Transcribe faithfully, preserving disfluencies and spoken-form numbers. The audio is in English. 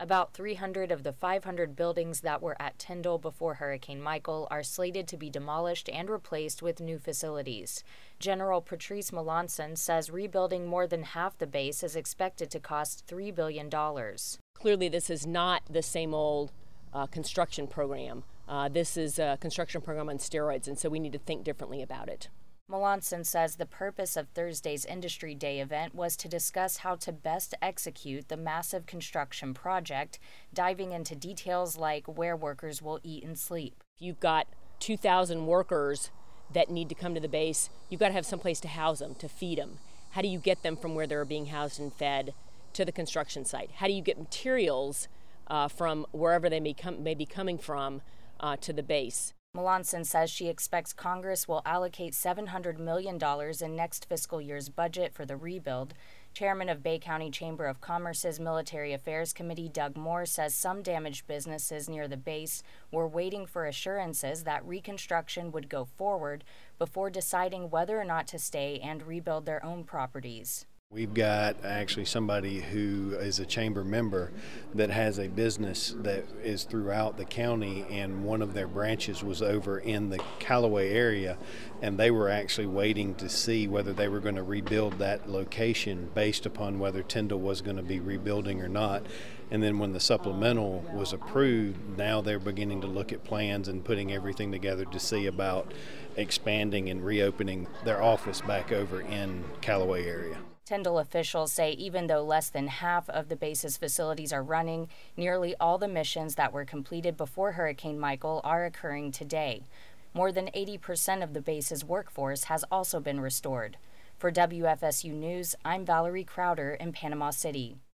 About three hundred of the five hundred buildings that were at Tyndall before Hurricane Michael are slated to be demolished and replaced with new facilities. General Patrice Melanson says rebuilding more than half the base is expected to cost three billion dollars. Clearly, this is not the same old uh, construction program. Uh, this is a construction program on steroids, and so we need to think differently about it. Melanson says the purpose of Thursday's Industry Day event was to discuss how to best execute the massive construction project, diving into details like where workers will eat and sleep. If you've got two thousand workers that need to come to the base, you've got to have some place to house them, to feed them. How do you get them from where they're being housed and fed to the construction site? How do you get materials uh, from wherever they may, come, may be coming from uh, to the base? Melanson says she expects Congress will allocate seven hundred million dollars in next fiscal year's budget for the rebuild. Chairman of Bay County Chamber of Commerce's Military Affairs Committee, Doug Moore, says some damaged businesses near the base were waiting for assurances that reconstruction would go forward before deciding whether or not to stay and rebuild their own properties. We've got actually somebody who is a chamber member that has a business that is throughout the county, and one of their branches was over in the Callaway area, and they were actually waiting to see whether they were going to rebuild that location based upon whether Tyndall was going to be rebuilding or not. And then when the supplemental was approved, now they're beginning to look at plans and putting everything together to see about expanding and reopening their office back over in Callaway area. Tyndall officials say even though less than half of the base's facilities are running, nearly all the missions that were completed before Hurricane Michael are occurring today. More than eighty percent of the base's workforce has also been restored. For W F S U News, I'm Valerie Crowder in Panama City.